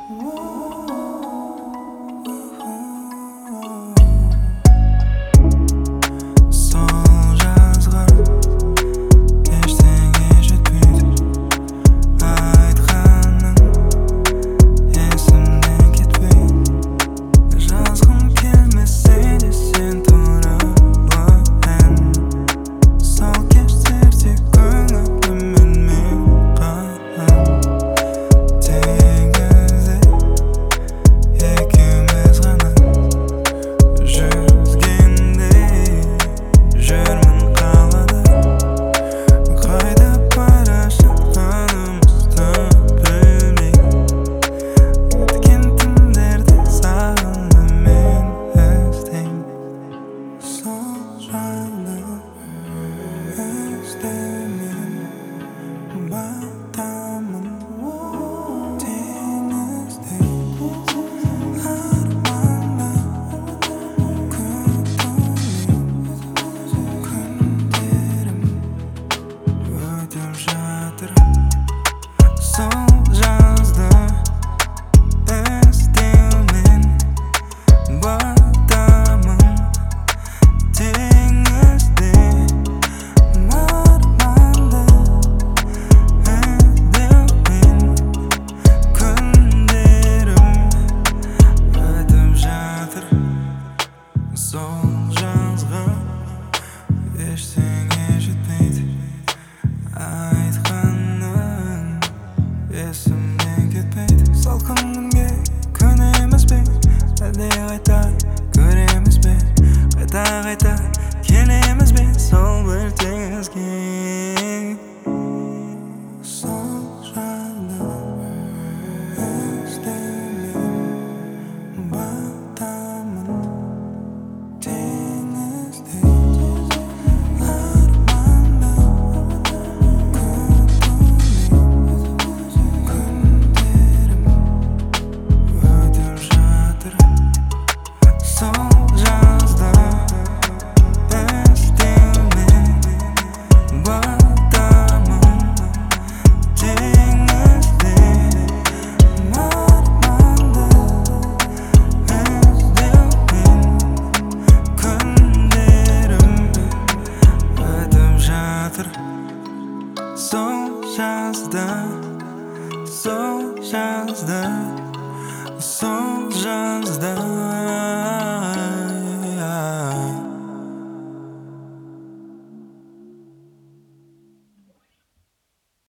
Сол жазған ештеңе жетпейді, айтқаның есімнен кетпейді. Жазғым келмесе де сен туралы ән, сол кештерде көңіліммен мен қалам. Теңізде екеуміз ғана жүзгенде жүрмін қалада, қайда бара жатқанымызды білмей. Өткен түндерде сағынып мен іздеймін. Сол жайлы іздеумен батамын теңіздей арманда, күндерім өтіп жатыр. Сол жазды іздеумен батамын теңізде арманда, іздеумен күндерім өтіп жатыр. Сол жазға ештеңе жетпейді, айтқаның есімнен кетпейді. Салқын күнге көнеміз бе, әлде қайта көреміз бе, қайта келеміз бе сол бір теңізге. Сол жайлы іздеумен батамын теңіздей арманда, күндерім өтіп жатыр. Сол жазды іздеумен батамын теңізде арманда, іздеумен күндерім өтіп жатыр. Сол жазды, сол жазды, сол жазды.